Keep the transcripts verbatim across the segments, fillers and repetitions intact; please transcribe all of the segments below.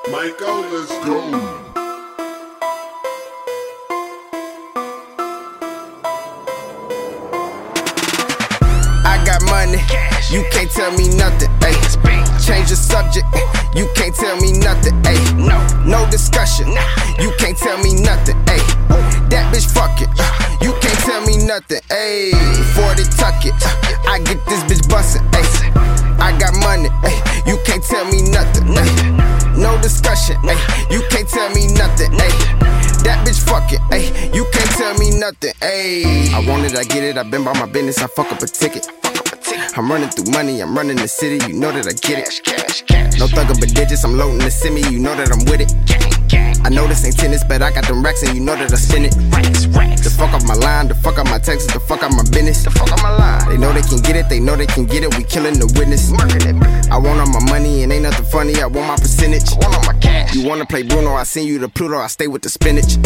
Michael, let's go. I got money, you can't tell me nothing, ayy. Change the subject, you can't tell me nothing, ayy. No, no discussion, you can't tell me nothing, ayy. That bitch fuck it, you can't tell me nothing, ayy. forty tuck it, I get this bitch bustin', ayy. I got money, ayy, you can't tell me nothing, ayy. No discussion, ayy, you can't tell me nothing, ayy. That bitch fuck it, ayy, you can't tell me nothing, ayy. I want it, I get it, I been by my business, I fuck up a ticket. I'm running through money, I'm running the city, you know that I get it. No thugger but digits, I'm loading the semi, you know that I'm with it. I know this ain't tennis, but I got them racks and you know that I spin it. The fuck off my line, the fuck off my texts, the fuck off my business. The fuck off my line. They know they can get it, they know they can get it, we killing the witness. I want all my money and ain't nothing funny, I want my percentage. I want all my cash. You wanna play Bruno, I send you to Pluto, I stay with the spinach.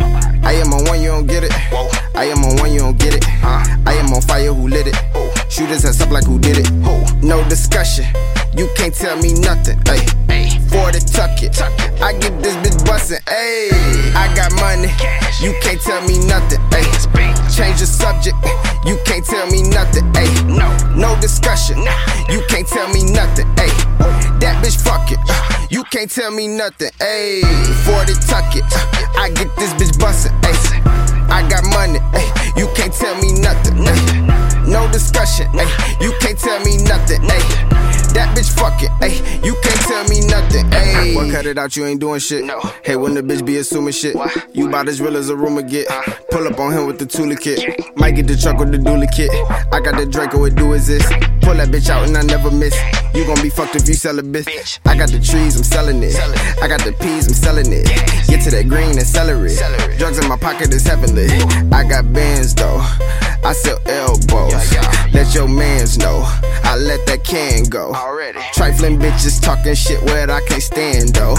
I am on one, you don't get it. I am on one, you don't get it. I am on fire, who lit it? Shooters ass up like who did it. No discussion, you can't tell me nothing. Ayy, forty tuck it, I get this bitch bustin'. Ayy, I got money, you can't tell me nothing. Ayy, change the subject, you can't tell me nothing. Ayy, no, no discussion, you can't tell me nothing. Ayy, that bitch fuck it, you can't tell me nothing. Ayy, forty tuck it, I get this bitch bustin'. Ayy, I got money, ayy, you can't tell me nothing. Ayy, no discussion, ayy, you can't tell me nothing. Ayy, that bitch fuck it, ayy, you can't tell me nothing. Ayy, what cut it out, you ain't doing shit. No. Hey, when the bitch be assuming shit, what? You bout as real as a rumor get. Uh. Pull up on him with the toolkit, might get the truck with the dually kit. I got the Draco, it do exist. Pull that bitch out and I never miss. You gon' be fucked if you sell a bitch. I got the trees, I'm selling it. I got the peas, I'm selling it. Get to that green and celery. Drugs in my pocket is heavenly. I got bands though, I sell elbows. Let your mans know, I let that can go. Trifling bitches talking shit where I can't stand though.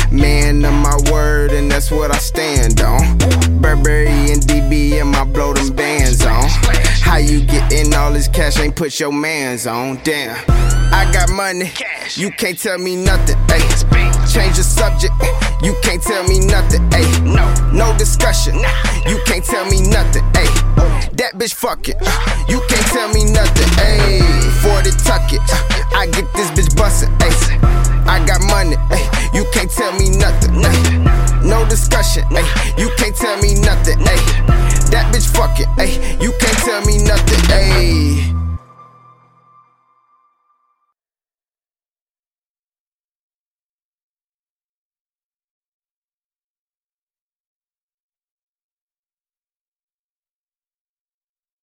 Man of my word and that's what I stand on. Burberry and D B and my blow them bands on. How you gettin' all this cash, ain't put your mans on, damn. I got money, you can't tell me nothing, ayy. Change the subject, you can't tell me nothing, ayy. No, no discussion, you can't tell me nothing, ayy. That bitch fuck it, you can't tell me nothing, ayy.